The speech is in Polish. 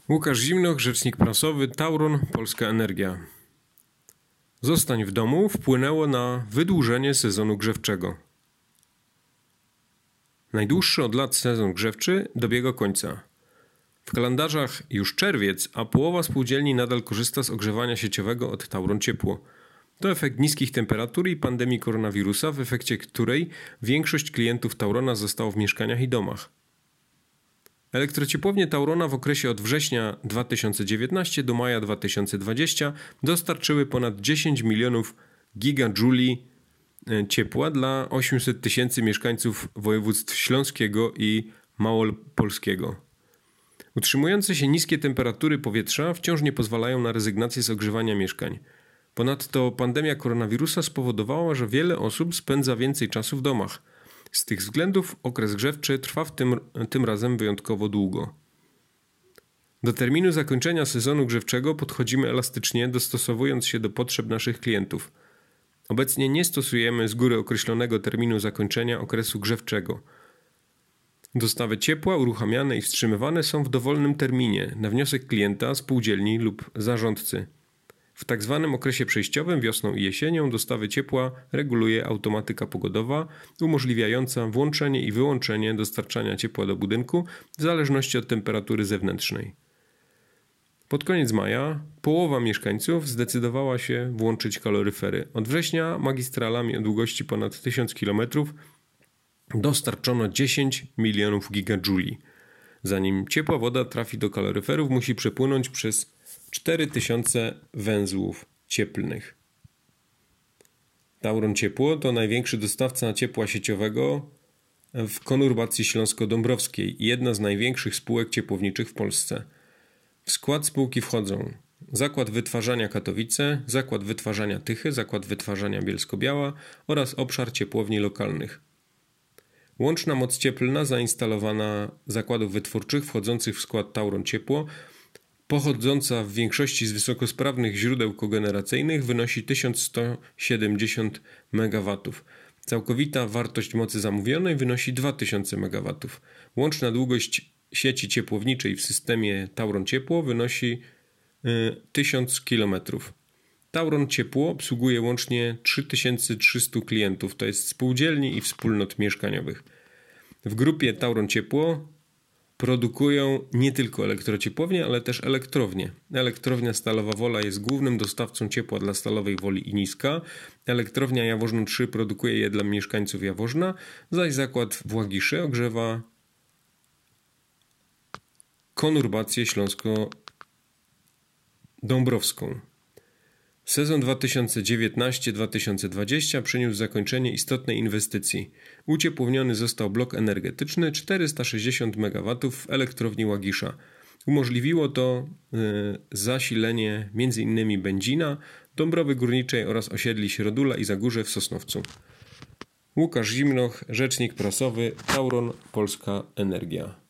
Łukasz Zimnoch, rzecznik prasowy, Tauron, Polska Energia. Zostań w domu wpłynęło na wydłużenie sezonu grzewczego. Najdłuższy od lat sezon grzewczy dobiega końca. W kalendarzach już czerwiec, a połowa spółdzielni nadal korzysta z ogrzewania sieciowego od Tauron Ciepło. To efekt niskich temperatur i pandemii koronawirusa, w efekcie której większość klientów Taurona zostało w mieszkaniach i domach. Elektrociepłownie Taurona w okresie od września 2019 do maja 2020 dostarczyły ponad 10 milionów gigadżuli ciepła dla 800 tysięcy mieszkańców województw śląskiego i małopolskiego. Utrzymujące się niskie temperatury powietrza wciąż nie pozwalają na rezygnację z ogrzewania mieszkań. Ponadto pandemia koronawirusa spowodowała, że wiele osób spędza więcej czasu w domach. Z tych względów okres grzewczy trwa tym razem wyjątkowo długo. Do terminu zakończenia sezonu grzewczego podchodzimy elastycznie, dostosowując się do potrzeb naszych klientów. Obecnie nie stosujemy z góry określonego terminu zakończenia okresu grzewczego. Dostawy ciepła uruchamiane i wstrzymywane są w dowolnym terminie na wniosek klienta, spółdzielni lub zarządcy. W tak zwanym okresie przejściowym wiosną i jesienią dostawy ciepła reguluje automatyka pogodowa, umożliwiająca włączenie i wyłączenie dostarczania ciepła do budynku w zależności od temperatury zewnętrznej. Pod koniec maja połowa mieszkańców zdecydowała się włączyć kaloryfery. Od września magistralami o długości ponad 1000 km dostarczono 10 milionów gigadżuli. Zanim ciepła woda trafi do kaloryferów, musi przepłynąć przez 4000 węzłów cieplnych. Tauron Ciepło to największy dostawca ciepła sieciowego w konurbacji śląsko-dąbrowskiej i jedna z największych spółek ciepłowniczych w Polsce. W skład spółki wchodzą Zakład Wytwarzania Katowice, Zakład Wytwarzania Tychy, Zakład Wytwarzania Bielsko-Biała oraz obszar ciepłowni lokalnych. Łączna moc cieplna zainstalowana zakładów wytwórczych wchodzących w skład Tauron Ciepło, pochodząca w większości z wysokosprawnych źródeł kogeneracyjnych, wynosi 1170 MW. Całkowita wartość mocy zamówionej wynosi 2000 MW. Łączna długość sieci ciepłowniczej w systemie Tauron Ciepło wynosi 1000 km. Tauron Ciepło obsługuje łącznie 3300 klientów, to jest spółdzielni i wspólnot mieszkaniowych. W grupie Tauron Ciepło produkują nie tylko elektrociepłownie, ale też elektrownie. Elektrownia Stalowa Wola jest głównym dostawcą ciepła dla Stalowej Woli i Niska. Elektrownia Jaworzno 3 produkuje je dla mieszkańców Jaworzna, zaś zakład w Łagiszy ogrzewa konurbację śląsko-dąbrowską. Sezon 2019-2020 przyniósł zakończenie istotnej inwestycji. Uciepłowniony został blok energetyczny 460 MW w elektrowni Łagisza. Umożliwiło to zasilenie m.in. Będzina, Dąbrowy Górniczej oraz osiedli Środula i Zagórze w Sosnowcu. Łukasz Zimnoch, rzecznik prasowy, Tauron, Polska Energia.